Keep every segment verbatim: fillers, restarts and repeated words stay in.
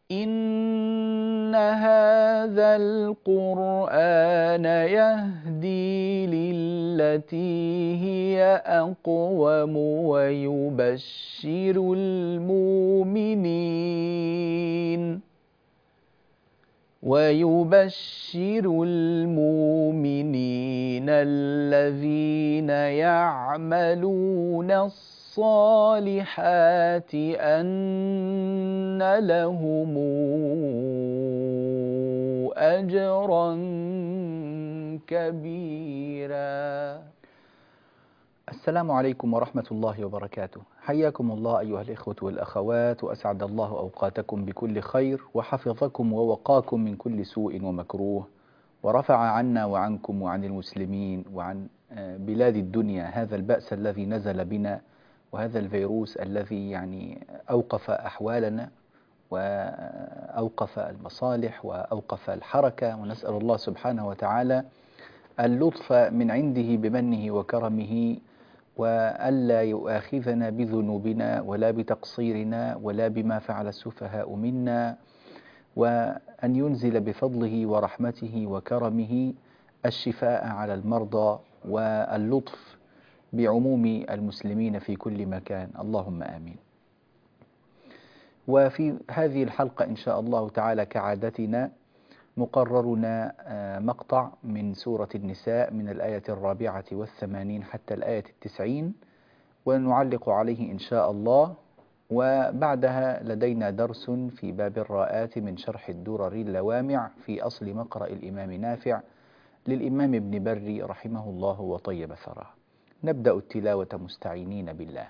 إن هذا القرآن يهدي للتي هي أقوم ويبشر المؤمنين ويبشر المؤمنين الذين يعملون الصالحات أن لهم أجرا كبيرا. السلام عليكم ورحمة الله وبركاته. حياكم الله أيها الإخوة والأخوات، وأسعد الله أوقاتكم بكل خير، وحفظكم ووقاكم من كل سوء ومكروه، ورفع عنا وعنكم وعن المسلمين وعن بلاد الدنيا هذا البأس الذي نزل بنا، وهذا الفيروس الذي يعني أوقف أحوالنا وأوقف المصالح وأوقف الحركة. ونسأل الله سبحانه وتعالى اللطف من عنده بمنه وكرمه، وألا يؤاخذنا بذنوبنا ولا بتقصيرنا ولا بما فعل السفهاء منا، وأن ينزل بفضله ورحمته وكرمه الشفاء على المرضى واللطف بعموم المسلمين في كل مكان، اللهم آمين. وفي هذه الحلقة إن شاء الله تعالى كعادتنا مقررنا مقطع من سورة النساء من الآية الرابعة والثمانين حتى الآية التسعين، ونعلق عليه إن شاء الله، وبعدها لدينا درس في باب الراءات من شرح الدرر اللوامع في أصل مقرأ الإمام نافع للإمام ابن بري رحمه الله وطيب ثراه. نبدأ التلاوة مستعينين بالله.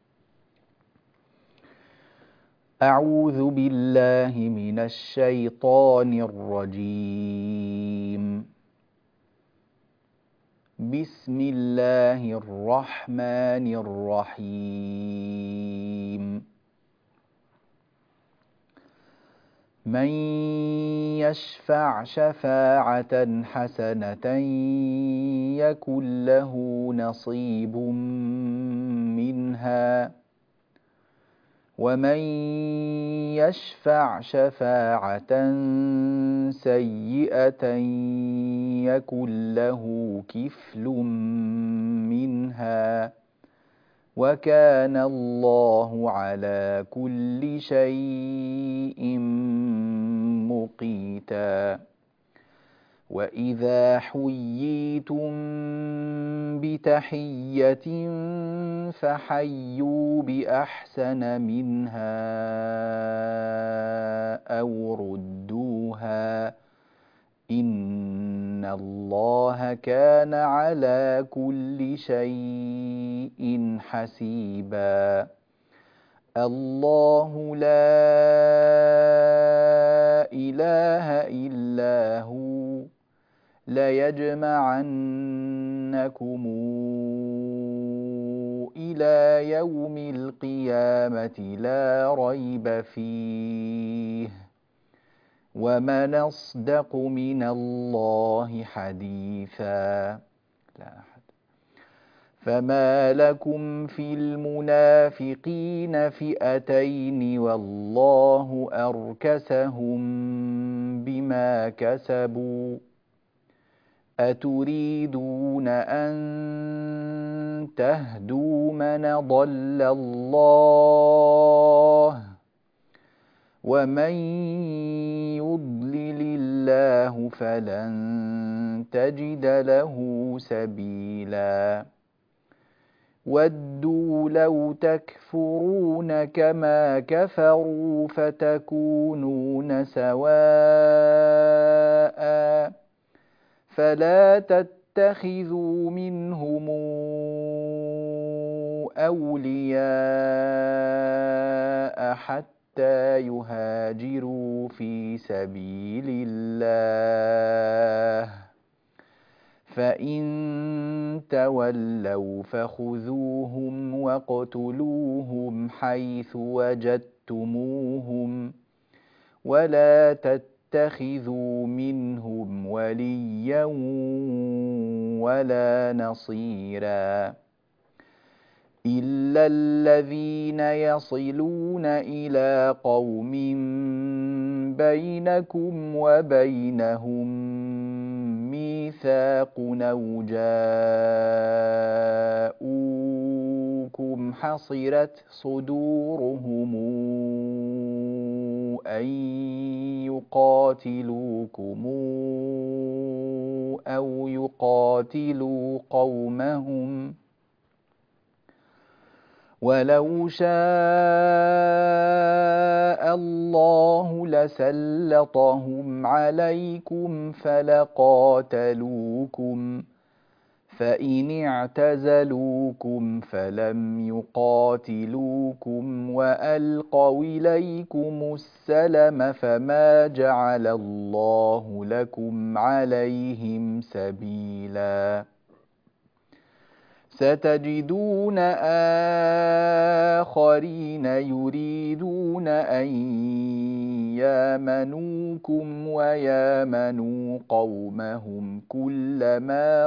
أعوذ بالله من الشيطان الرجيم. بسم الله الرحمن الرحيم. من يشفع شفاعة حسنة يكن له نصيب منها، ومن يشفع شفاعة سيئة يكن له كفل منها، وكان الله على كل شيء مقيتا. وإذا حييتم بتحية فحيوا بأحسن منها أو ردوها، إن الله كان على كل شيء حسيبا. الله لا إله إلا هو ليجمعنكم إلى يوم القيامة لا ريب فيه، ومن أصدق من الله حديثا. لا أحد. فما لكم في المنافقين فئتين والله أركسهم بما كسبوا، أتريدون أن تهدوا من ضل الله، ومن يضلل الله فلن تجد له سبيلا. ودوا لو تكفرون كما كفروا فتكونون سواء، فلا تتخذوا منهم أولياء حتى يهاجروا في سبيل الله، فإن تولوا فخذوهم واقتلوهم حيث وجدتموهم، ولا تتخذوا منهم وليا ولا نصيرا، إلا الذين يصلون إلى قوم بينكم وبينهم ميثاق أو جاءوكم حصرت صدورهم أن يقاتلوكم أو يقاتلوا قومهم ولو شاء الله لسلطهم عليكم فلقاتلوكم فإن اعتزلوكم فلم يقاتلوكم وألقوا إليكم السلم فما جعل الله لكم عليهم سبيلا ستجدون آخرين يريدون أن يامنوكم ويامنوا قومهم كلما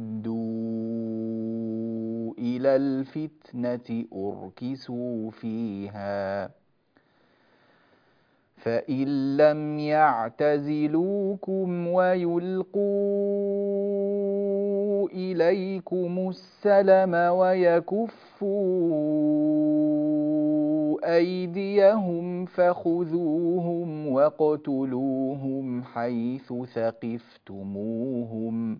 ردوا إلى الفتنة أركسوا فيها فإن لم يعتزلوكم ويلقوا إليكم السلم ويكفوا أيديهم فخذوهم واقتلوهم حيث ثقفتموهم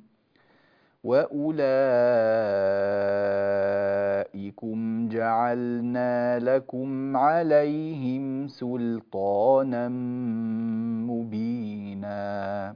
وأولئكم جعلنا لكم عليهم سلطانا مبينا.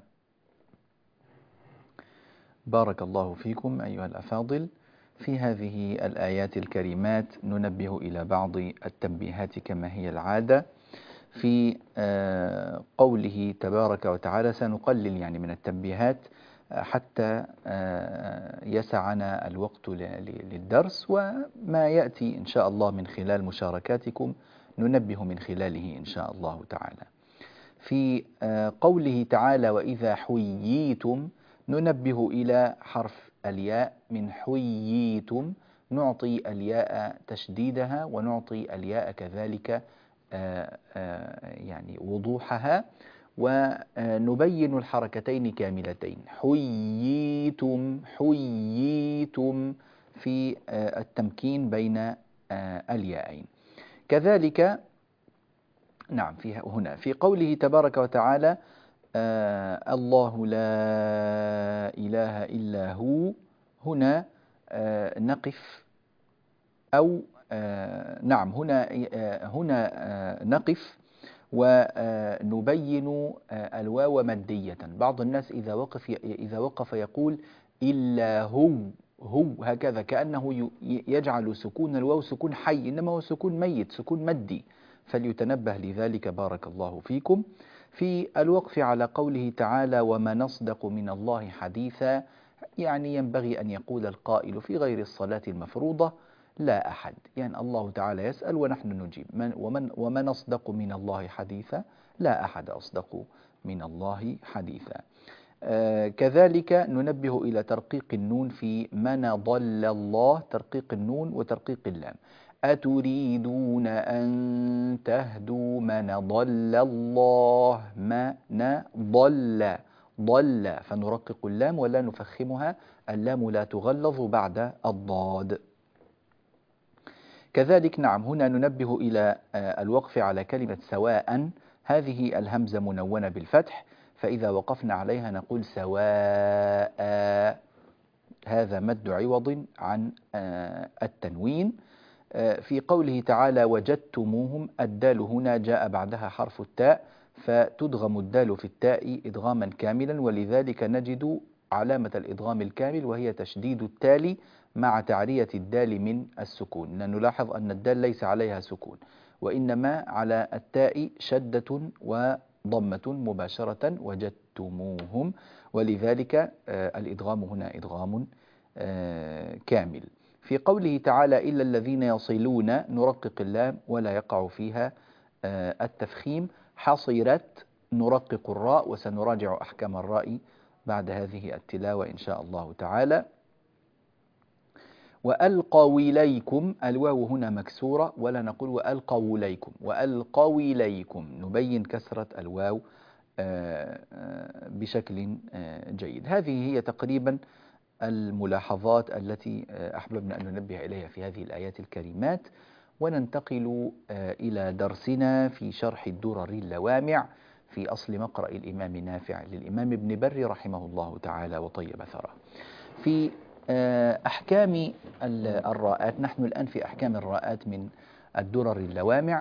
بارك الله فيكم أيها الأفاضل. في هذه الآيات الكريمات ننبه إلى بعض التنبيهات كما هي العادة. في قوله تبارك وتعالى سنقلل يعني من التنبيهات حتى يسعنا الوقت للدرس، وما يأتي إن شاء الله من خلال مشاركاتكم ننبه من خلاله إن شاء الله تعالى. في قوله تعالى وإذا حييتم ننبه إلى حرف الياء من حييتم، نعطي الياء تشديدها ونعطي الياء كذلك يعني وضوحها، ونبين الحركتين كاملتين. حييتم حييتم في التمكين بين الياءين. كذلك نعم في هنا في قوله تبارك وتعالى آه الله لا إله إلا هو، هنا آه نقف أو آه نعم هنا آه هنا آه نقف ونبين الواو مادية. بعض الناس إذا وقف إذا وقف يقول إلا هو هو هكذا، كأنه يجعل سكون الواو سكون حي، إنما هو سكون ميت، سكون مدي، فليتنبه لذلك بارك الله فيكم. في الوقف على قوله تعالى ومن أصدق من الله حديثا، يعني ينبغي أن يقول القائل في غير الصلاة المفروضة لا أحد، يعني الله تعالى يسأل ونحن نجيب من ومن, ومن أصدق من الله حديثا، لا أحد أصدق من الله حديثا. آه كذلك ننبه إلى ترقيق النون في من ضل الله، ترقيق النون وترقيق اللام. أتريدون أن تهدوا من ضل الله، من ضل ضل، فنرقق اللام ولا نفخمها، اللام لا تغلظ بعد الضاد. كذلك نعم هنا ننبه إلى الوقف على كلمة سواء، هذه الهمزة منونة بالفتح، فإذا وقفنا عليها نقول سواء، هذا مد عوض عن التنوين. في قوله تعالى وجدتموهم، الدال هنا جاء بعدها حرف التاء، فتدغم الدال في التاء إدغاما كاملا، ولذلك نجد علامة الإدغام الكامل وهي تشديد التالي مع تعرية الدال من السكون. نلاحظ أن الدال ليس عليها سكون، وإنما على التاء شدة وضمة مباشرة، وجدتموهم، ولذلك الإدغام هنا إدغام كامل. في قوله تعالى إلا الذين يصلون، نرقق اللام ولا يقع فيها التفخيم. حصرت نرقق الراء، وسنراجع أحكام الراء بعد هذه التلاوة إن شاء الله تعالى. وألقوا إليكم، الواو هنا مكسورة ولا نقول وألقوا إليكم، وألقوا إليكم نبين كسرة الواو بشكل جيد. هذه هي تقريبا الملاحظات التي أحببنا أن ننبه إليها في هذه الآيات الكريمات، وننتقل إلى درسنا في شرح الدرر اللوامع في أصل مقرأ الإمام نافع للإمام ابن بري رحمه الله تعالى وطيب ثراه. في أحكام الراءات، نحن الآن في أحكام الراءات من الدرر اللوامع،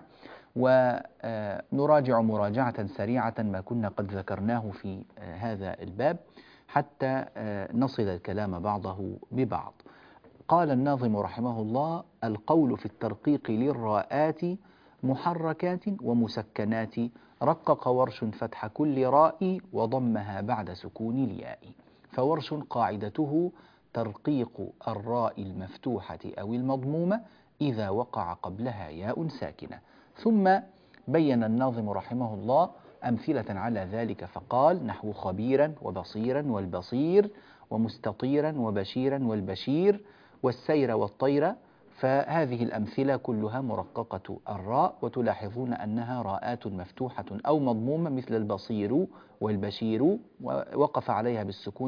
ونراجع مراجعة سريعة ما كنا قد ذكرناه في هذا الباب حتى نصل الكلام بعضه ببعض. قال الناظم رحمه الله: القول في الترقيق للراءات محركات ومسكنات، رقق ورش فتح كل راء وضمها بعد سكون الياء. فورش قاعدته ترقيق الراء المفتوحة أو المضمومة إذا وقع قبلها ياء ساكنة. ثم بين الناظم رحمه الله أمثلة على ذلك فقال: نحو خبيرا وبصيرا والبصير، ومستطيرا وبشيرا والبشير، والسير والطير. فهذه الأمثلة كلها مرققة الراء، وتلاحظون أنها راءات مفتوحة أو مضمومة مثل البصير والبشير، ووقف عليها بالسكون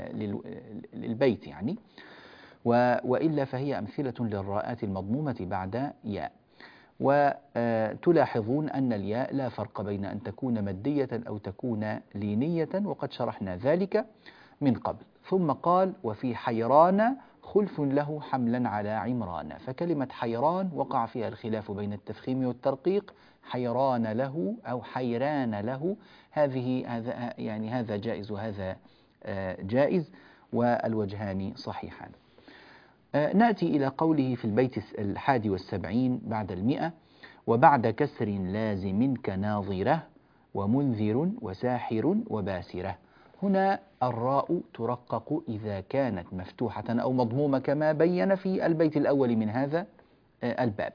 للبيت يعني، وإلا فهي أمثلة للراءات المضمومة بعد ياء. وتلاحظون أن الياء لا فرق بين أن تكون مادية أو تكون لينية، وقد شرحنا ذلك من قبل. ثم قال: وفي حيران خلف له حملا على عمران. فكلمة حيران وقع فيها الخلاف بين التفخيم والترقيق، حيران له أو حيران له، هذه هذا يعني هذا جائز وهذا جائز، والوجهان صحيحان. نأتي إلى قوله في البيت الحادي والسبعين بعد المئة: وبعد كسر لازم كناظرة ومنذر وساحر وباسرة. هنا الراء ترقق إذا كانت مفتوحة أو مضمومة كما بين في البيت الأول من هذا الباب.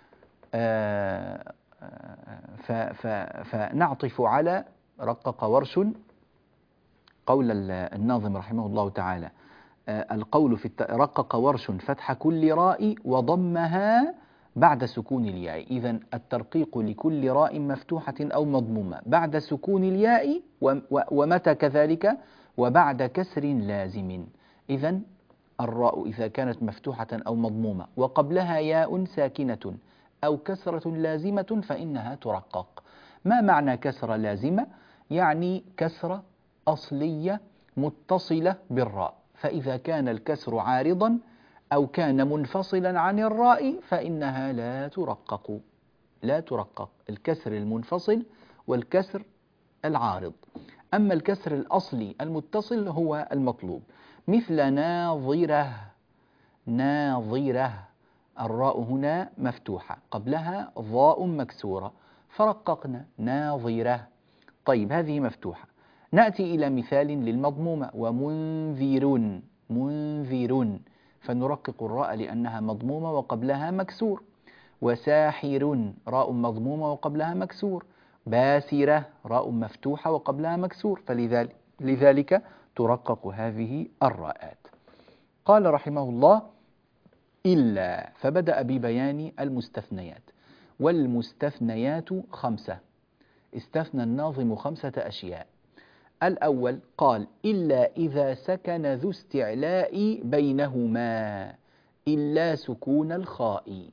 فنعطف على رقق ورش قول الناظم رحمه الله تعالى: القول في رقق ورش فتح كل راء وضمها بعد سكون الياء. إذن الترقيق لكل راء مفتوحة أو مضمومة بعد سكون الياء، ومتى كذلك؟ وبعد كسر لازم. إذن الراء إذا كانت مفتوحة أو مضمومة وقبلها ياء ساكنة أو كسرة لازمة فإنها ترقق. ما معنى كسرة لازمة؟ يعني كسرة أصلية متصلة بالراء، فإذا كان الكسر عارضا أو كان منفصلا عن الراء فإنها لا ترقق. لا ترقق الكسر المنفصل والكسر العارض، أما الكسر الأصلي المتصل هو المطلوب. مثل ناظرة، ناظرة، الراء هنا مفتوحة قبلها ضاء مكسورة فرققنا ناظرة. طيب هذه مفتوحة. نأتي إلى مثال للمضمومة: ومنذر، منذر، فنرقق الراء لأنها مضمومة وقبلها مكسور. وساحر، راء مضمومة وقبلها مكسور. باسرة، راء مفتوحة وقبلها مكسور، فلذلك لذلك ترقق هذه الراءات. قال رحمه الله: إلا، فبدأ ببيان المستثنيات. والمستثنيات خمسة، استثنى الناظم خمسة أشياء. الأول قال: إلا إذا سكن ذو استعلاء بينهما، إلا سكون الخاء،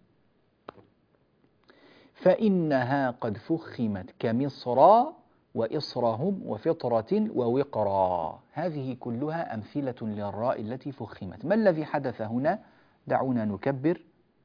فإنها قد فخمت كمصر وإصرهم وفطرة ووقرا. هذه كلها أمثلة للراء التي فخمت. ما الذي حدث هنا؟ دعونا نكبر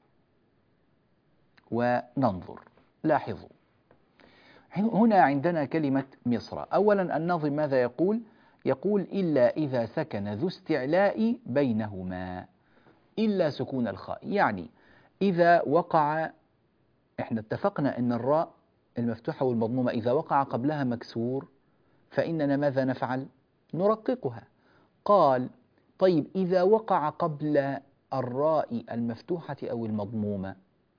وننظر. لاحظوا هنا عندنا كلمة مصر. أولا الناظم ماذا يقول؟ يقول: إلا إذا سكن ذو استعلاء بينهما، إلا سكون الخاء، يعني إذا وقع، إحنا اتفقنا أن الراء المفتوحة والمضمومة إذا وقع قبلها مكسور فإننا ماذا نفعل؟ نرققها. قال: طيب إذا وقع قبل الراء المفتوحة أو المضمومة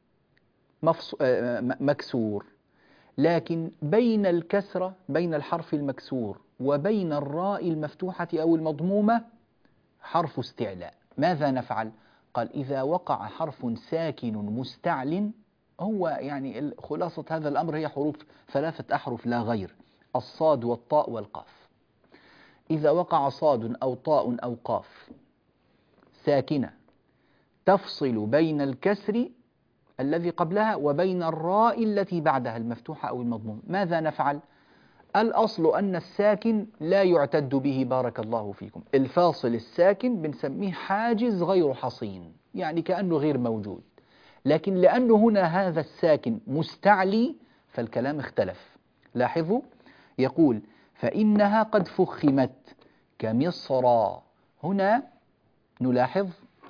مكسور، لكن بين الكسرة، بين الحرف المكسور وبين الراء المفتوحة أو المضمومة حرف استعلاء، ماذا نفعل؟ قال إذا وقع حرف ساكن مستعل، هو يعني خلاصة هذا الأمر هي حروف، ثلاثة أحرف لا غير، الصاد والطاء والقاف. إذا وقع صاد أو طاء أو قاف ساكنة تفصل بين الكسر الذي قبلها وبين الراء التي بعدها المفتوحة أو المضمومة، ماذا نفعل؟ الأصل أن الساكن لا يعتد به، بارك الله فيكم. الفاصل الساكن بنسميه حاجز غير حصين، يعني كأنه غير موجود. لكن لأنه هنا هذا الساكن مستعلي فالكلام اختلف. لاحظوا، يقول فإنها قد فخمت كمصر. هنا نلاحظ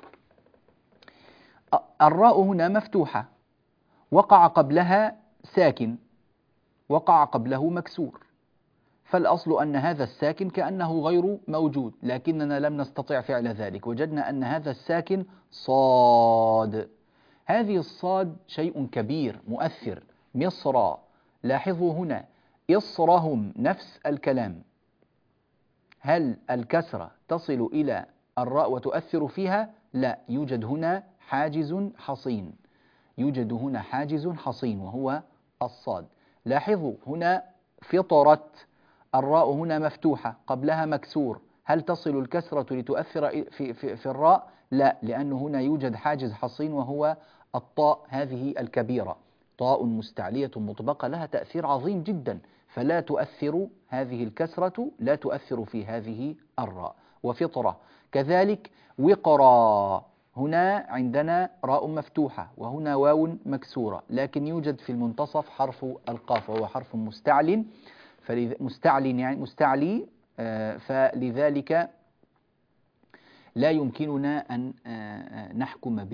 الراء هنا مفتوحة، وقع قبلها ساكن، وقع قبله مكسور، فالأصل أن هذا الساكن كأنه غير موجود، لكننا لم نستطع فعل ذلك، وجدنا أن هذا الساكن صاد. هذه الصاد شيء كبير مؤثر. مصر، لاحظوا هنا إصرهم نفس الكلام. هل الكسرة تصل إلى الراء وتؤثر فيها؟ لا، يوجد هنا حاجز حصين، يوجد هنا حاجز حصين وهو الصاد. لاحظوا هنا فطرت، الراء هنا مفتوحة قبلها مكسور، هل تصل الكسرة لتؤثر في, في, في الراء؟ لا، لأن هنا يوجد حاجز حصين وهو الطاء هذه الكبيرة، طاء مستعلية مطبقة لها تأثير عظيم جدا، فلا تؤثر هذه الكسرة، لا تؤثر في هذه الراء. وفطرة كذلك. وقرا، هنا عندنا راء مفتوحة وهنا واو مكسورة، لكن يوجد في المنتصف حرف القاف وهو حرف مستعل، مستعلي يعني مستعلي، فلذلك لا يمكننا أن نحكم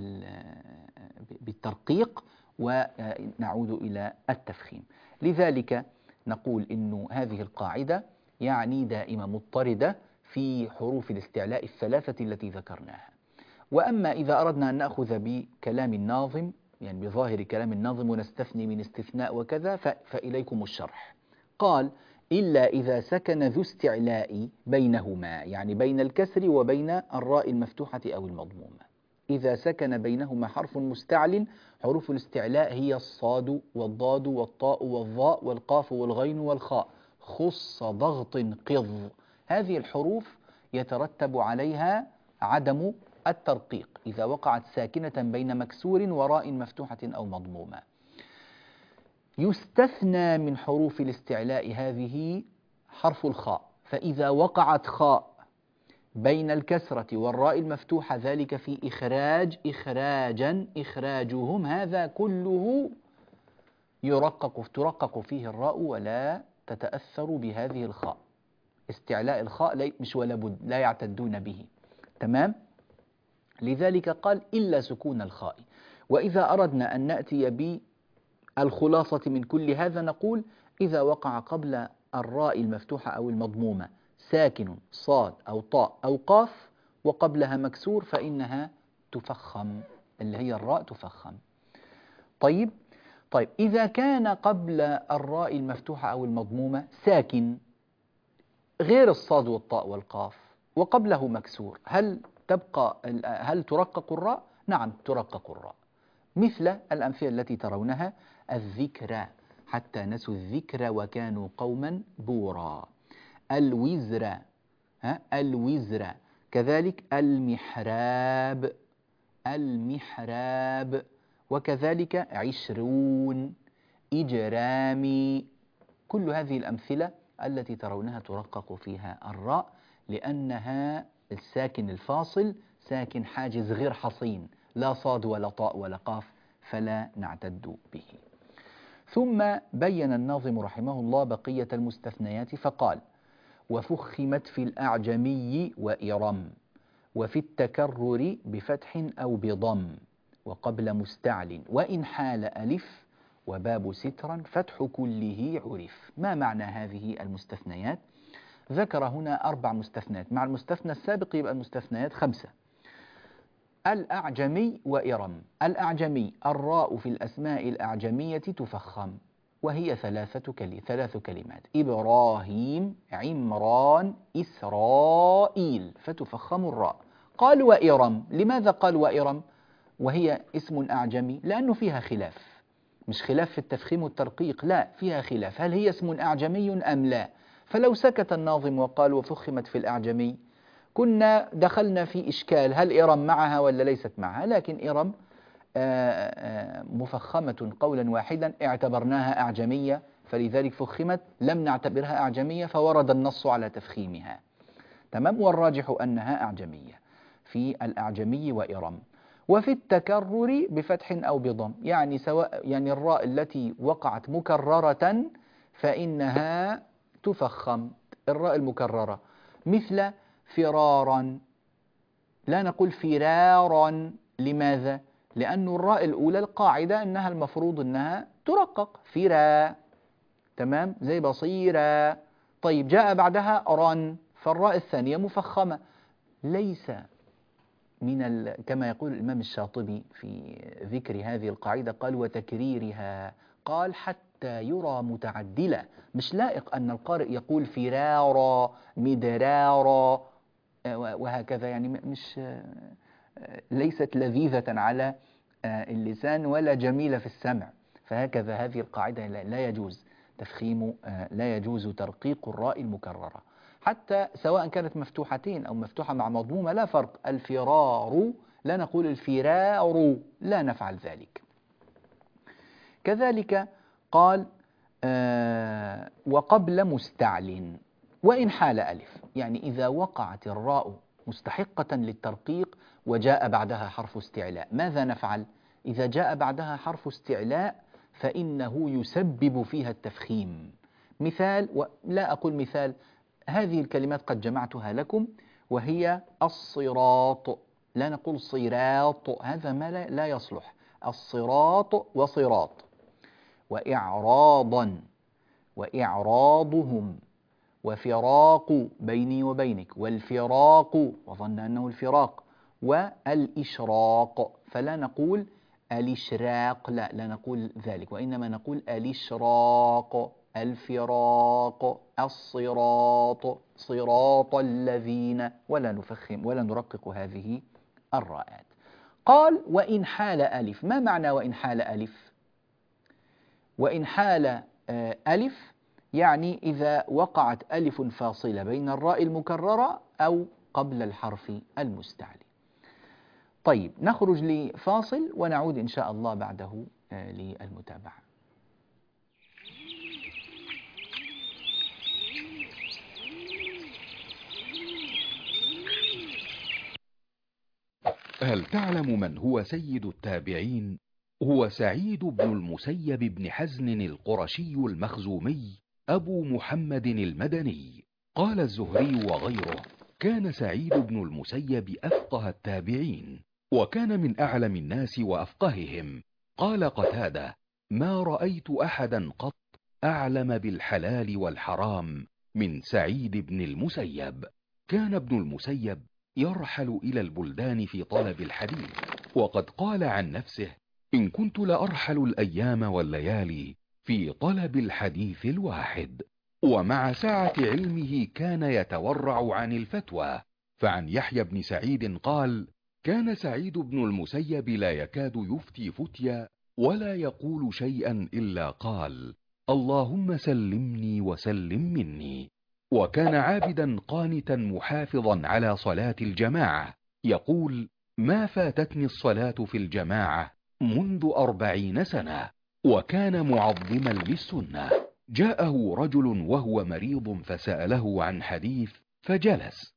بالترقيق ونعود إلى التفخيم. لذلك نقول إن هذه القاعدة يعني دائما مضطردة في حروف الاستعلاء الثلاثة التي ذكرناها. وأما إذا أردنا أن نأخذ بكلام الناظم، يعني بظاهر كلام الناظم ونستثني من استثناء وكذا، فإليكم الشرح. قال إلا إذا سكن ذو استعلاء بينهما، يعني بين الكسر وبين الراء المفتوحة أو المضمومة. إذا سكن بينهما حرف مستعل، حروف الاستعلاء هي الصاد والضاد والطاء والظاء والقاف والغين والخاء، خص ضغط قض. هذه الحروف يترتب عليها عدم الترقيق إذا وقعت ساكنة بين مكسور وراء مفتوحة أو مضمومة. يستثنى من حروف الاستعلاء هذه حرف الخاء، فإذا وقعت خاء بين الكسرة والراء المفتوحة، ذلك في إخراج إخراجا إخراجهم، هذا كله يرقق ترقق فيه الراء ولا تتأثر بهذه الخاء. استعلاء الخاء مش ولا بد، لا يعتدون به. تمام؟ لذلك قال إلا سكون الخاء. وإذا أردنا أن نأتي بالخلاصة من كل هذا نقول إذا وقع قبل الراء المفتوحة أو المضمومة ساكن صاد أو طاء أو قاف وقبلها مكسور فإنها تفخم، اللي هي الراء تفخم. طيب طيب إذا كان قبل الراء المفتوحة أو المضمومة ساكن غير الصاد والطاء والقاف وقبله مكسور، هل تبقى هل ترقق الراء؟ نعم ترقق الراء، مثل الأمثلة التي ترونها: الذكرى حتى نسوا الذكر وكانوا قوما بورا، الوزر ها الوزر، كذلك المحراب المحراب، وكذلك عشرون، إجرامي. كل هذه الأمثلة التي ترونها ترقق فيها الراء، لأنها الساكن الفاصل ساكن حاجز غير حصين، لا صاد ولا طاء ولا قاف، فلا نعتد به. ثم بين الناظم رحمه الله بقية المستثنيات فقال: وفخمت في الأعجمي وإرم، وفي التكرر بفتح أو بضم، وقبل مستعل وإن حال ألف، وباب سترا فتح كله عرف. ما معنى هذه المستثنيات؟ ذكر هنا أربع مستثنيات، مع المستثنى السابق يبقى المستثنيات خمسة. الأعجمي وإرم. الأعجمي الراء في الأسماء الأعجمية تفخم، وهي ثلاثة كلي ثلاث كلمات: إبراهيم، عمران، إسرائيل، فتفخم الراء. قال وإرم. لماذا قال وإرم وهي اسم أعجمي؟ لأنه فيها خلاف، مش خلاف في التفخيم والترقيق، لا، فيها خلاف هل هي اسم أعجمي أم لا. فلو سكت الناظم وقال وفخمت في الأعجمي كنا دخلنا في إشكال، هل إرم معها ولا ليست معها؟ لكن إرم مفخمة قولا واحدا، اعتبرناها أعجمية فلذلك فخمت، لم نعتبرها أعجمية فورد النص على تفخيمها. تمام. والراجح أنها أعجمية في الأعجمي وإرم. وفي التكرر بفتح أو بضم، يعني سواء يعني الراء التي وقعت مكررة فإنها تفخم، الراء المكررة، مثل فرارا، لا نقول فرارا. لماذا؟ لأن الراء الأولى القاعدة أنها المفروض أنها ترقق، فرا، تمام، زي بصيرا. طيب جاء بعدها رن، فالراء الثانية مفخمة. ليس من ال... كما يقول الإمام الشاطبي في ذكر هذه القاعدة، قال وتكريرها، قال حتى يرى متعدلة. مش لائق أن القارئ يقول فرارا مدرارا وهكذا، يعني مش ليست لذيذة على اللسان ولا جميلة في السمع. فهكذا هذه القاعدة لا يجوز تفخيم، لا يجوز ترقيق الراء المكررة، حتى سواء كانت مفتوحتين أو مفتوحة مع مضمومة لا فرق. الفرار لا نقول الفرار، لا نفعل ذلك. كذلك قال آه وقبل مستعل وإن حال ألف، يعني إذا وقعت الراء مستحقة للترقيق وجاء بعدها حرف استعلاء، ماذا نفعل؟ إذا جاء بعدها حرف استعلاء فإنه يسبب فيها التفخيم. مثال، ولا أقول مثال، هذه الكلمات قد جمعتها لكم، وهي الصراط، لا نقول صراط، هذا ما لا, لا يصلح. الصراط وصراط، وإعراضا وإعراضهم، وفراق بيني وبينك، والفراق وظن أنه الفراق، والإشراق، فلا نقول الإشراق، لا لا نقول ذلك، وإنما نقول الإشراق، الفراق، الصراط، صراط الذين، ولا نفخم ولا نرقق هذه الراءات. قال وإن حال ألف. ما معنى وإن حال ألف؟ وإن حال ألف يعني إذا وقعت ألف فاصلة بين الراء المكررة أو قبل الحرف المستعلي. طيب نخرج لفاصل ونعود إن شاء الله بعده للمتابعة. هل تعلم من هو سيد التابعين؟ هو سعيد بن المسيب بن حزن القرشي المخزومي أبو محمد المدني. قال الزهري وغيره: كان سعيد بن المسيب أفقه التابعين، وكان من أعلم الناس وأفقههم. قال قتادة: ما رأيت أحدا قط أعلم بالحلال والحرام من سعيد بن المسيب. كان ابن المسيب يرحل إلى البلدان في طلب الحديث، وقد قال عن نفسه: إن كنت لأرحل الأيام والليالي في طلب الحديث الواحد. ومع سعة علمه كان يتورع عن الفتوى. فعن يحيى بن سعيد قال: كان سعيد بن المسيب لا يكاد يفتي فتيا ولا يقول شيئا إلا قال: اللهم سلمني وسلم مني. وكان عابدا قانتا محافظا على صلاة الجماعة، يقول: ما فاتتني الصلاة في الجماعة منذ أربعين سنة. وكان معظما للسنة. جاءه رجل وهو مريض فسأله عن حديث فجلس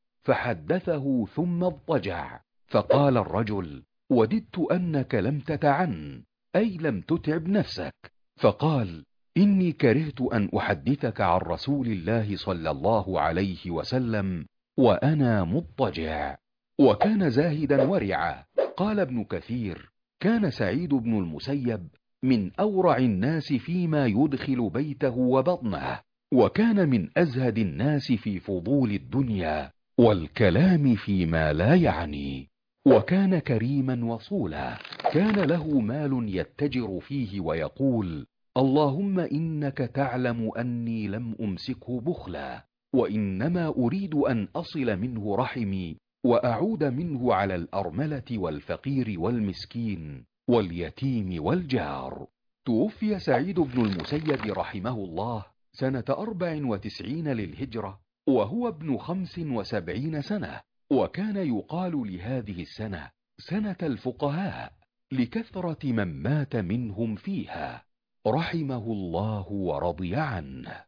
فحدثه ثم اضطجع، فقال الرجل: وددت أنك لم تتعن، أي لم تتعب نفسك. فقال: إني كرهت أن أحدثك عن رسول الله صلى الله عليه وسلم وأنا مضطجع. وكان زاهدا ورعا. قال ابن كثير: كان سعيد بن المسيب من أورع الناس فيما يدخل بيته وبطنه، وكان من أزهد الناس في فضول الدنيا والكلام فيما لا يعني. وكان كريما وصولا. كان له مال يتجر فيه ويقول: اللهم إنك تعلم أني لم أمسكه بخلا، وإنما أريد أن أصل منه رحمي وأعود منه على الأرملة والفقير والمسكين واليتيم والجار. توفي سعيد بن المسيب رحمه الله سنة أربع وتسعين للهجرة وهو ابن خمس وسبعين سنة، وكان يقال لهذه السنة سنة الفقهاء لكثرة من مات منهم فيها، رحمه الله ورضي عنه.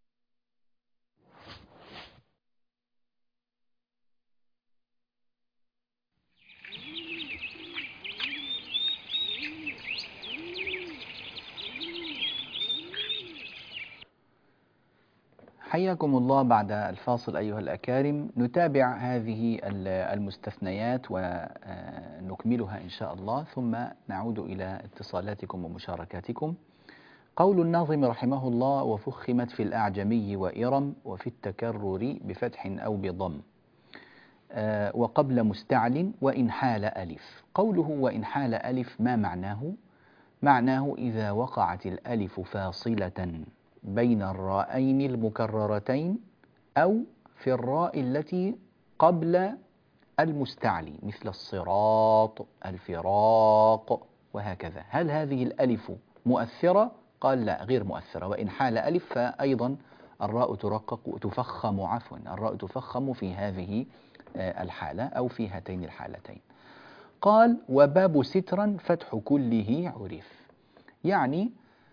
حياكم الله بعد الفاصل أيها الأكارم. نتابع هذه المستثنيات ونكملها إن شاء الله، ثم نعود إلى اتصالاتكم ومشاركاتكم. قول الناظم رحمه الله: وفخمت في الأعجمي وإرم وفي التكرر بفتح أو بضم وقبل مستعل وإن حال ألف. قوله وإن حال ألف ما معناه؟ معناه إذا وقعت الألف فاصلة بين الراءين المكررتين أو في الراء التي قبل المستعلي مثل الصراط، الفراق، وهكذا. هل هذه الألف مؤثرة؟ قال لا، غير مؤثرة. وإن حال ألف فأيضا الراء ترقق تفخم عفوا الراء تفخم في هذه الحالة أو في هاتين الحالتين. قال: وباب سترا فتح كله عرف. يعني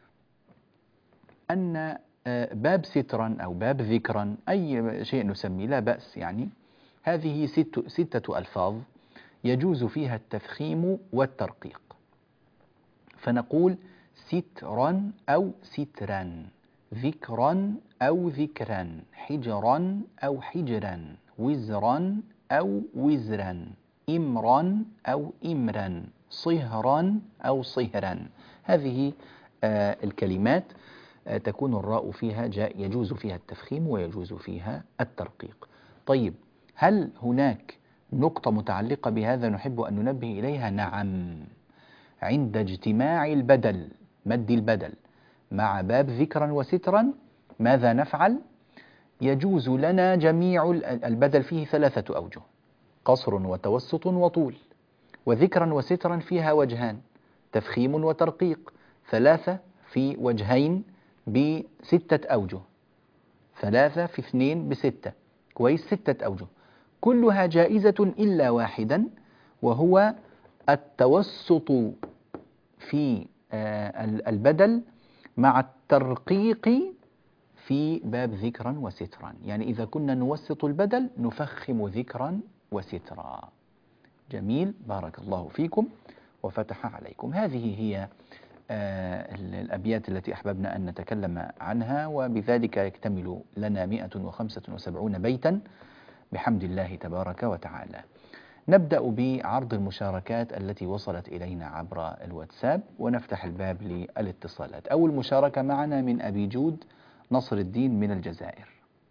أن باب سترا أو باب ذكرا أي شيء نسميه لا بأس، يعني هذه ست ستة ألفاظ يجوز فيها التفخيم والترقيق، فنقول سترا أو سترا، ذكرا أو ذكرا، حجرا أو حجرا، وزرا أو وزرا، إمرا أو إمرا، صهرا أو صهرا. هذه آه الكلمات آه تكون الراء فيها جاء يجوز فيها التفخيم ويجوز فيها الترقيق. طيب، هل هناك نقطة متعلقة بهذا نحب أن ننبه إليها؟ نعم، عند اجتماع البدل مد البدل مع باب ذكرا وسترا ماذا نفعل؟ يجوز لنا جميع البدل فيه ثلاثة أوجه: قصر وتوسط وطول. وذكرا وسترا فيها وجهان: تفخيم وترقيق، ثلاثة في وجهين بستة أوجه، ثلاثة في اثنين بستة، كويس، ستة أوجه، كلها جائزة إلا واحدا، وهو التوسط في البدل مع الترقيق في باب ذكرا وسترا. يعني إذا كنا نوسط البدل نفخم ذكرا وسترا. جميل، بارك الله فيكم وفتح عليكم. هذه هي الأبيات التي أحببنا أن نتكلم عنها، وبذلك يكتمل لنا مئة وخمسة وسبعين بيتا بحمد الله تبارك وتعالى. نبدأ بعرض المشاركات التي وصلت إلينا عبر الواتساب ونفتح الباب للاتصالات. أول مشاركة معنا من أبي جود نصر الدين من الجزائر.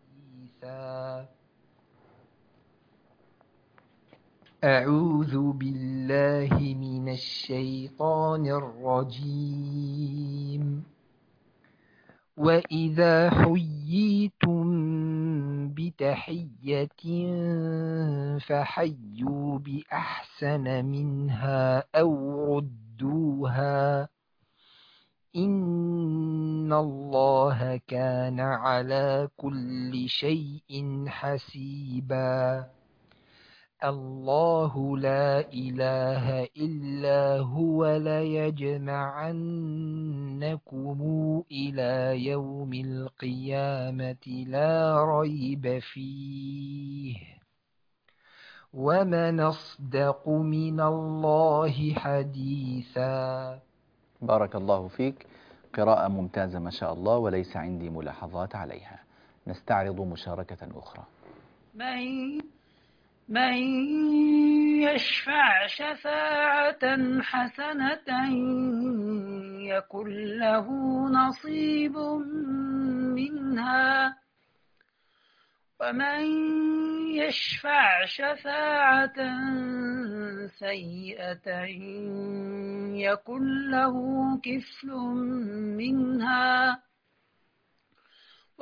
أعوذ بالله من الشيطان الرجيم. وإذا حييتم بتحية فحيوا بأحسن منها أو ردوها إن الله كان على كل شيء حسيبا. الله لا إله إلا هو ليجمعنكم إلى يوم القيامة لا ريب فيه ومن أصدق من الله حديثا. بارك الله فيك، قراءة ممتازة ما شاء الله، وليس عندي ملاحظات عليها. نستعرض مشاركة أخرى. من من يشفع شفاعة حسنة يكن له نصيب منها ومن يشفع شفاعة سيئة يكن له كفل منها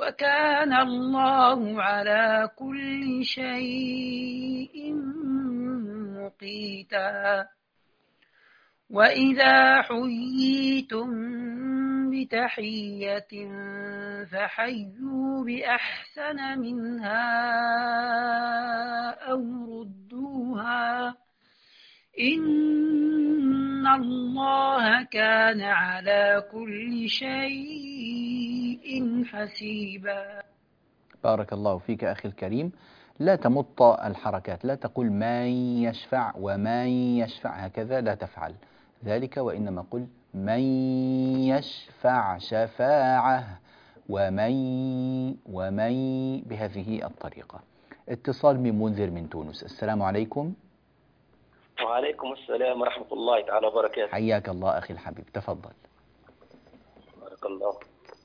وكان الله على كل شيء مقيتا وإذا حييتم بتحية فحيوا بأحسن منها أو ردوها إن الله كان على كل شيء حسيبا. بارك الله فيك أخي الكريم. لا تمط الحركات، لا تقول من يشفع ومن يشفع هكذا، لا تفعل ذلك، وإنما قل من يشفع شفاعة ومن ومن بهذه الطريقة. اتصال من منذر من تونس. السلام عليكم. وعليكم السلام ورحمة الله تعالى وبركاته. حياك الله أخي الحبيب، تفضل. بارك الله.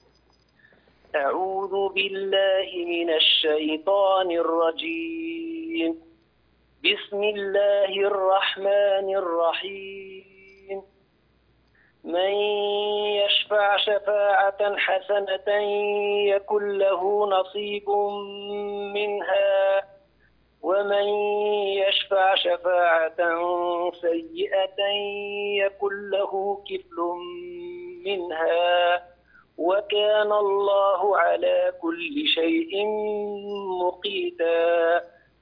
أعوذ بالله من الشيطان الرجيم. بسم الله الرحمن الرحيم. من يشفع شفاعة حسنة يكن له نصيب منها ومن يشفع شفاعة سيئة يكن له كفل منها وكان الله على كل شيء مقيتا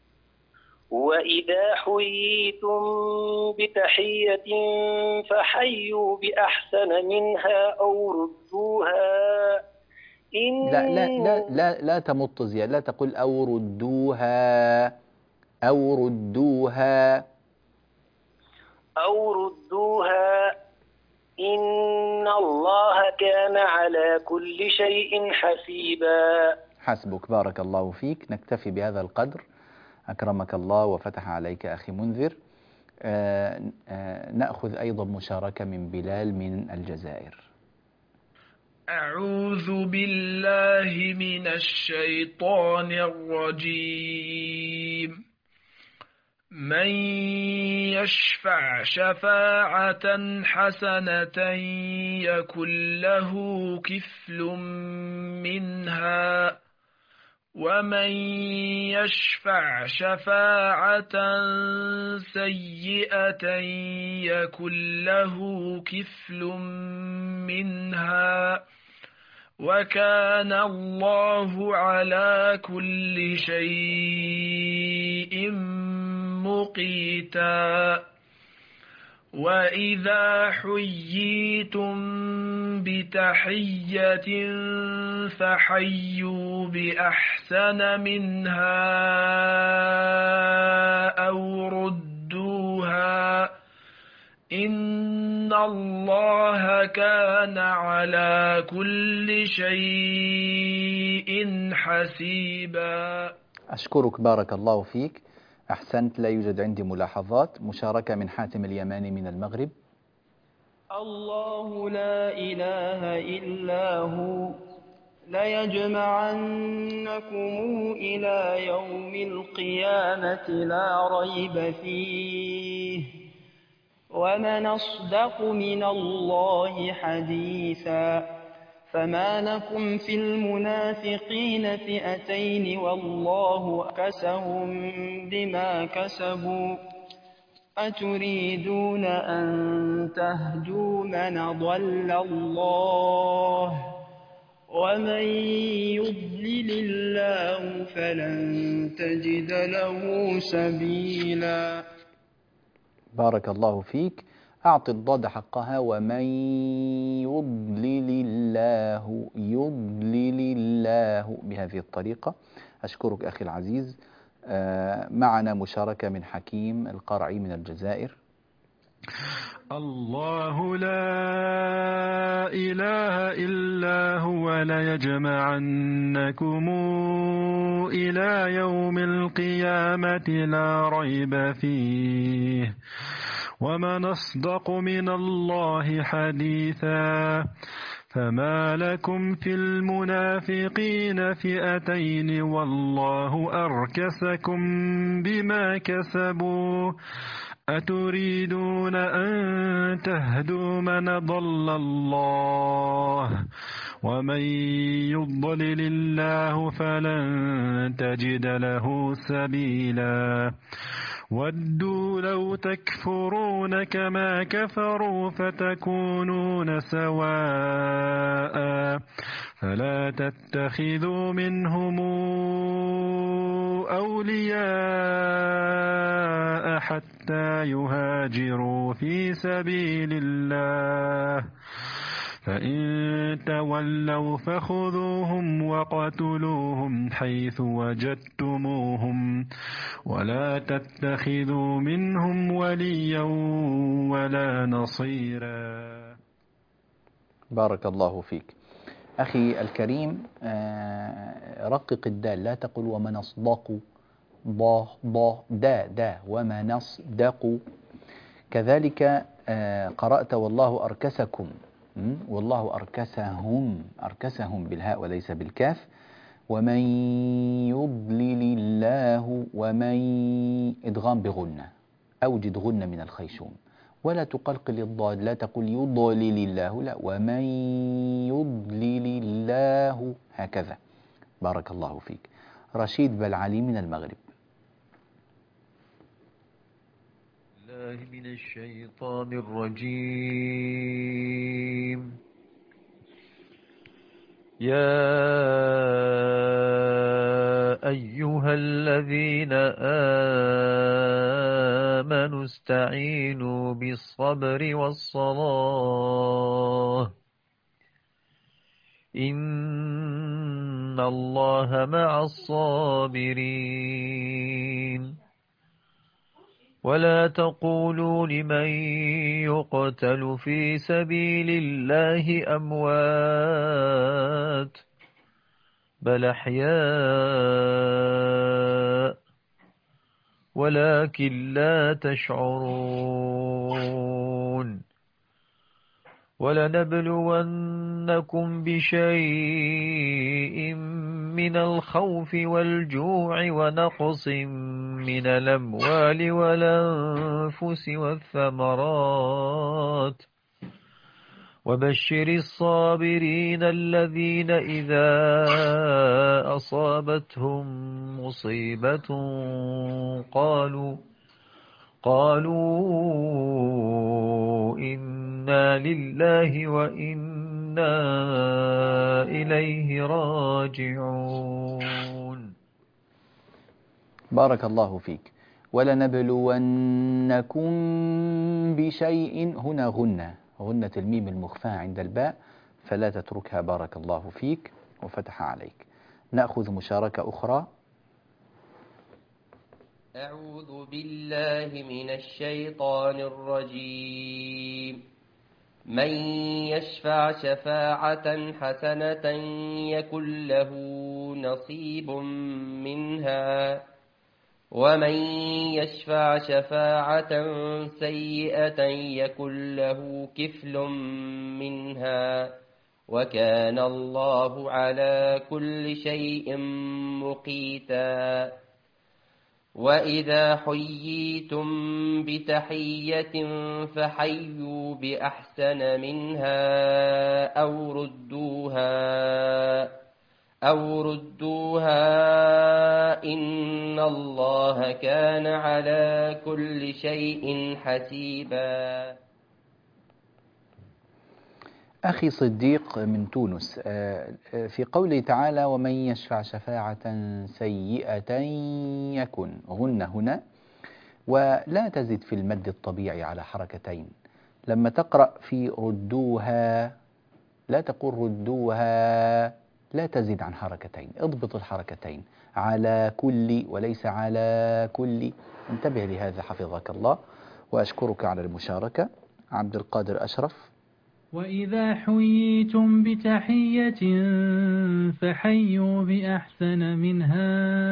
وإذا حييتم بتحية فحيوا بأحسن منها أو ردوها إن لا لا لا لا, لا تمط زيادة، لا تقول أو ردوها أو ردوها أو ردوها إن الله كان على كل شيء حسيبا. حسبك، بارك الله فيك. نكتفي بهذا القدر، أكرمك الله وفتح عليك أخي منذر. آآ آآ نأخذ أيضا مشاركة من بلال من الجزائر. أعوذ بالله من الشيطان الرجيم. من يشفع شفاعة حسنة يكن له كفل منها ومن يشفع شفاعة سيئة يكن له كفل منها وكان الله على كل شيء مقيتا وإذا حييتم بتحية فحيوا بأحسن منها أو ردوها إن الله كان على كل شيء حسيبا. أشكرك، بارك الله فيك، أحسنت. لا يوجد عندي ملاحظات. مشاركة من حاتم اليماني من المغرب. الله لا إله إلا هو ليجمعنكم إلى يوم القيامة لا ريب فيه ومن أصدق من الله حديثا فما لكم في المنافقين فئتين والله كسهم بما كسبوا أتريدون أن تهدوا من ضل الله ومن يضلل الله فلن تجد له سبيلا. بارك الله فيك. أعط الضاد حقها. ومن يضلل الله يضلل الله بهذه الطريقة. أشكرك أخي العزيز. معنا مشاركة من حكيم القرعي من الجزائر. الله لا إله إلا هو ليجمعنكم إلى يوم القيامة لا ريب فيه ومن أصدق من الله حديثا فما لكم في المنافقين فئتين والله أركسكم بما كسبوا أتريدون أن تهدوا من ضل الله ومن يضلل الله فلن تجد له سبيلا ودوا لو تكفرون كما كفروا فتكونون سواء فلا تتخذوا منهم أولياء حتى يهاجروا في سبيل الله فإن تولوا فخذوهم وقتلوهم حيث وجدتموهم ولا تتخذوا منهم وليا ولا نصيرا. بارك الله فيك أخي الكريم. رقق الدال، لا تقل ومن أصدق ضا ضا دا دا ومن أصدق. كذلك قرأت والله أركسكم، والله أركسهم أركسهم بالهاء وليس بالكاف. ومن يضلل الله، ومن إدغام بغنة، أوجد غنة من الخيشوم ولا تقلقل الضاد، لا تقل يضلل الله، لا، ومن يضلل الله هكذا. بارك الله فيك. رشيد بلعلي من المغرب. الله من الشيطان الرجيم. يا أيها الذين آمنوا استعينوا بالصبر والصلاة إن الله مع الصابرين. ولا تقولوا لمن يقتل في سبيل الله أموات بل أحياء ولكن لا تشعرون. ولنبلونكم بشيء من الخوف والجوع ونقص من الأموال والأنفس والثمرات وبشر الصابرين الذين إذا أصابتهم مصيبة قالوا قالوا إنا لله وإنا إليه راجعون. بارك الله فيك. ولنبلونكم بشيء، هنا غنة غنة الميم المخفاة عند الباء فلا تتركها. بارك الله فيك وفتح عليك. نأخذ مشاركة أخرى. أعوذ بالله من الشيطان الرجيم. من يشفع شفاعة حسنة يكن له نصيب منها ومن يشفع شفاعة سيئة يكن له كفل منها وكان الله على كل شيء مقيتا. وإذا حييتم بتحية فحيوا بأحسن منها أو ردوها أو ردوها إن الله كان على كل شيء حسيبا. أخي صديق من تونس، في قوله تعالى ومن يشفع شفاعة سيئة يكن، غنة هنا ولا تزد في المد الطبيعي على حركتين. لما تقرأ في ردوها لا تقول ردوها، لا تزد عن حركتين، اضبط الحركتين، على كل وليس على كل. انتبه لهذا حفظك الله، وأشكرك على المشاركة. عبد القادر أشرف. وإذا حييتم بتحية فحيوا بأحسن منها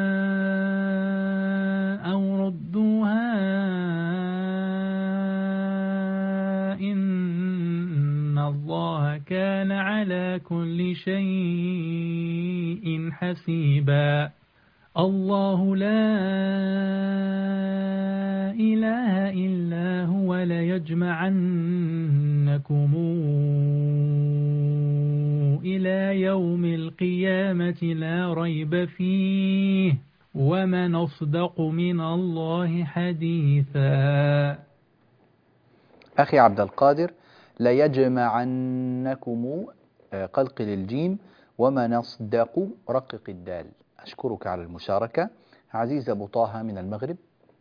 أو ردوها إن الله كان على كل شيء حسيبا. الله لا إله إلا هو ليجمعنكم إلى يوم القيامة لا ريب فيه ومن أصدق من الله حديثا. أخي عبد القادر، ليجمعنكم قلقل الجيم وما نصدق رقق الدال. أشكرك على المشاركة. عزيز أبو طه من المغرب.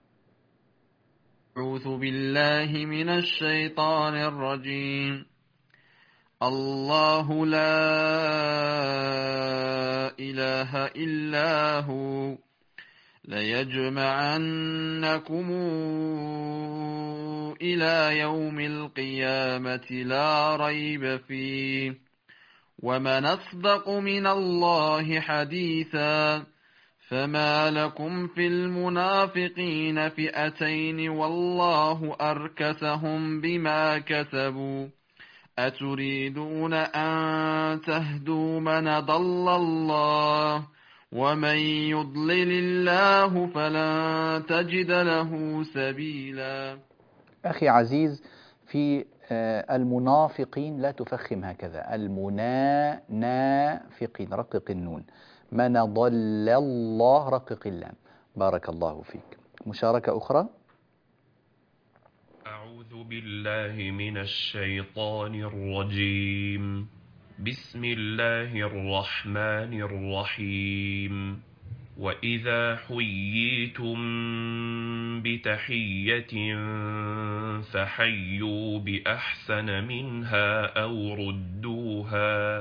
أعوذ بالله من الشيطان الرجيم. الله لا إله إلا هو ليجمعنكم إلى يوم القيامة لا ريب فيه ومن أصدق من الله حديثا. فما لكم في المنافقين فئتين والله أركسهم بما كسبوا أتريدون أن تهدوا من ضل الله ومن يضلل الله فلن تجد له سبيلا. أخي عزيز، في المنافقين لا تفخم هكذا، المنافقين رقق النون، من ضل الله رقق اللام. بارك الله فيك. مشاركة أخرى. أعوذ بالله من الشيطان الرجيم. بسم الله الرحمن الرحيم. وإذا حييتم بتحية فحيوا بأحسن منها أو ردوها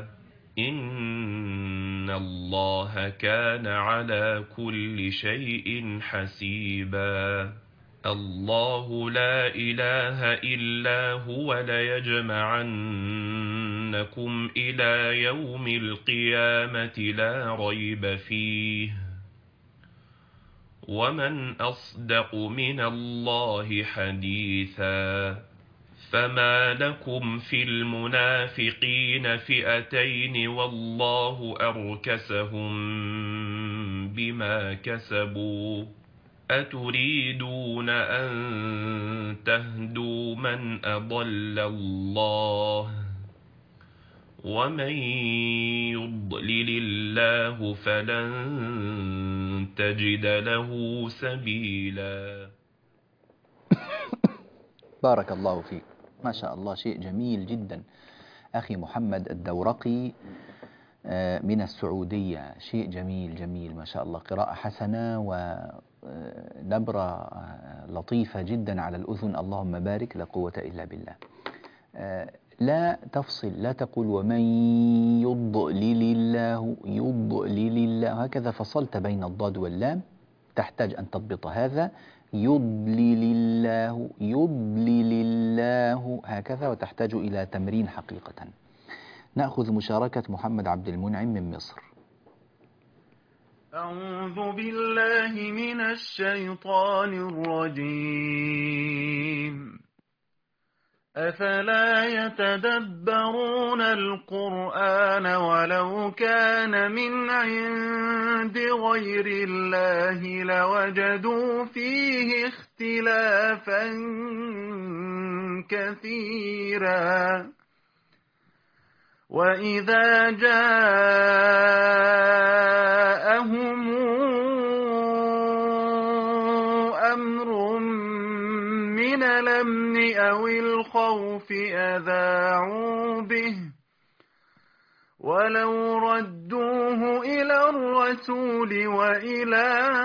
إن الله كان على كل شيء حسيبا. الله لا إله إلا هو ليجمعنكم إلى يوم القيامة لا ريب فيه ومن أصدق من الله حديثا. فما لكم في المنافقين فئتين والله أركسهم بما كسبوا أتريدون أن تهدوا من أضل الله ومن يضلل الله فلن تجد له سبيلا. بارك الله فيك. ما شاء الله، شيء جميل جدا. أخي محمد الدورقي من السعودية، شيء جميل جميل ما شاء الله، قراءة حسنة ونبرة لطيفة جدا على الأذن. اللهم بارك، لا قوة إلا بالله. لا تفصل، لا تقول ومن يضلل الله يضلل الله، هكذا فصلت بين الضاد واللام، تحتاج أن تضبط هذا. يضلل الله يضلل الله هكذا، وتحتاج إلى تمرين حقيقة. نأخذ مشاركة محمد عبد المنعم من مصر. أعوذ بالله من الشيطان الرجيم. أفلا يتدبرون القرآن ولو كان من عند غير الله لوجدوا فيه اختلافا كثيرا. وإذا جاءهم أمر من الأمن أو الخوف أذاعوا به ولو ردوه إلى الرسول وإلى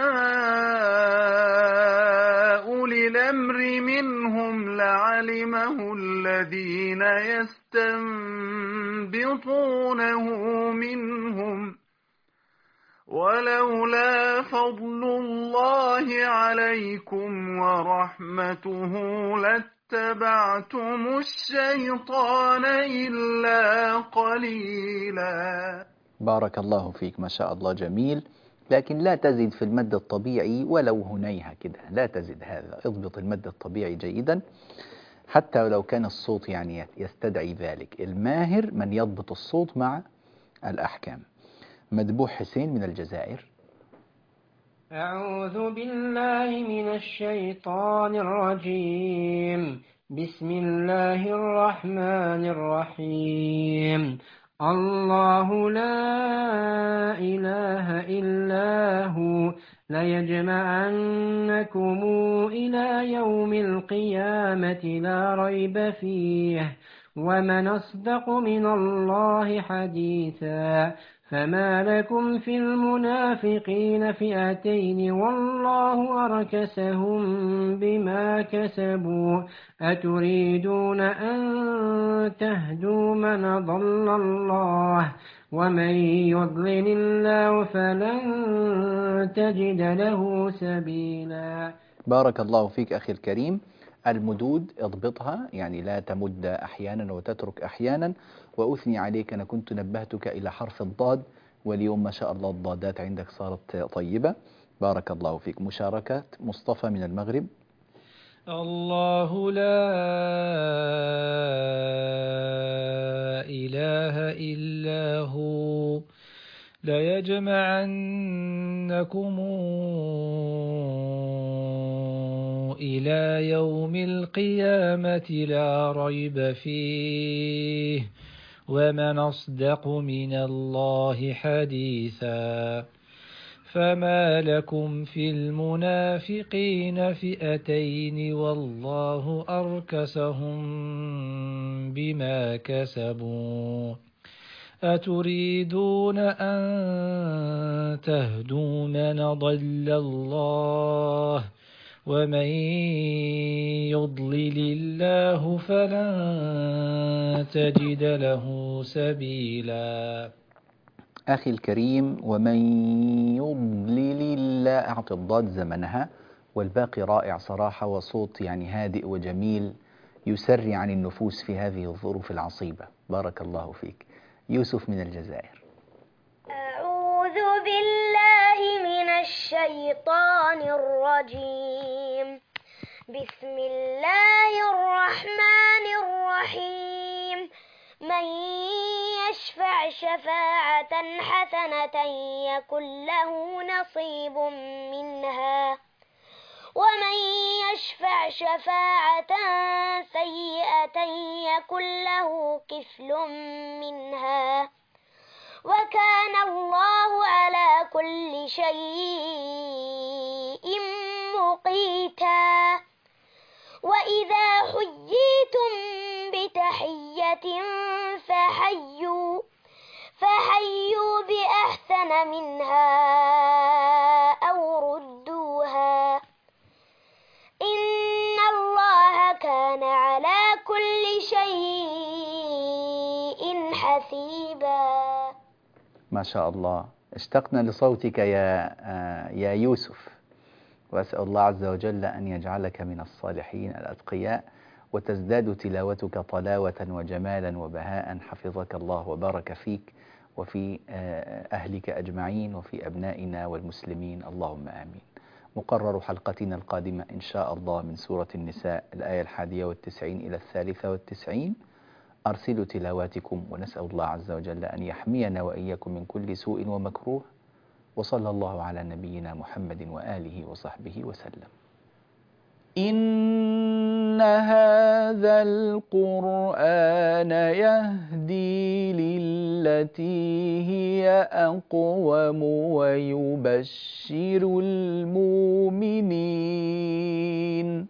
أولي الأمر منهم لعلمه الذين يستنبطونه منهم ولولا فضل الله عليكم ورحمته لاتبعتم الشيطان إلا قليلا. بارك الله فيك، ما شاء الله جميل. لكن لا تزد في المد الطبيعي ولو هنيها كده، لا تزد هذا، اضبط المد الطبيعي جيدا حتى لو كان الصوت يعني يستدعي ذلك. الماهر من يضبط الصوت مع الأحكام. مدبوح حسين من الجزائر. أعوذ بالله من الشيطان الرجيم. بسم الله الرحمن الرحيم. الله لا إله إلا هو ليجمعنكم إلى يوم القيامة لا ريب فيه ومن أصدق من الله حديثا فما لكم في المنافقين فئتين والله أركسهم بما كسبوا أتريدون أن تهدوا من ضل الله ومن يضلل الله فلن تجد له سبيلا. بارك الله فيك أخي الكريم. المدود اضبطها، يعني لا تمد أحيانا وتترك أحيانا. وأثني عليك، أنا كنت نبهتك إلى حرف الضاد، واليوم ما شاء الله الضادات عندك صارت طيبة. بارك الله فيك. مشاركة مصطفى من المغرب. الله لا إله إلا هو ليجمعنكم إلى يوم القيامة لا ريب فيه ومن أصدق من الله حديثا فما لكم في المنافقين فئتين والله أركسهم بما كسبوا أتريدون أن تهدوا من ضل الله ومن يضلل الله فلن تجد له سبيلا. أخي الكريم، ومن يضلل الله، أعطي الضاد زمنها، والباقي رائع صراحة، وصوت يعني هادئ وجميل يسري عن النفوس في هذه الظروف العصيبة. بارك الله فيك. يوسف من الجزائر. أعوذ بالله من الشيطان الرجيم. بسم الله الرحمن الرحيم. من يشفع شفاعة حسنة يكن له نصيب منها ومن يشفع شفاعة سيئة يكن له كفل منها وكان الله على كل شيء مقيتا. وإذا حييتم بتحية فحيوا فحيوا بأحسن منها أو ردوها إن الله كان على كل شيء حسيبا. ما شاء الله، اشتقنا لصوتك يا يا يوسف، وأسأل الله عز وجل أن يجعلك من الصالحين الأتقياء، وتزداد تلاوتك طلاوة وجمالا وبهاء، حفظك الله وبارك فيك وفي أهلك أجمعين وفي أبنائنا والمسلمين، اللهم آمين. مقرر حلقتنا القادمة إن شاء الله من سورة النساء، الآية الحادية والتسعين إلى الثالثة والتسعين. أرسلوا تلاواتكم، ونسأل الله عز وجل أن يحمينا وإياكم من كل سوء ومكروه، وصلى الله على نبينا محمد وآله وصحبه وسلم. إن هذا القرآن يهدي للتي هي أقوم ويبشر المؤمنين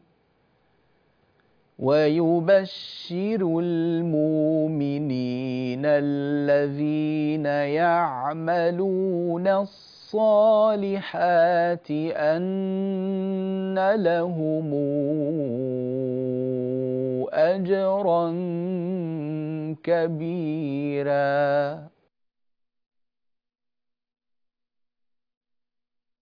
ويبشر المؤمنين الذين يعملون الصالحات أن لهم أجرا كبيرا.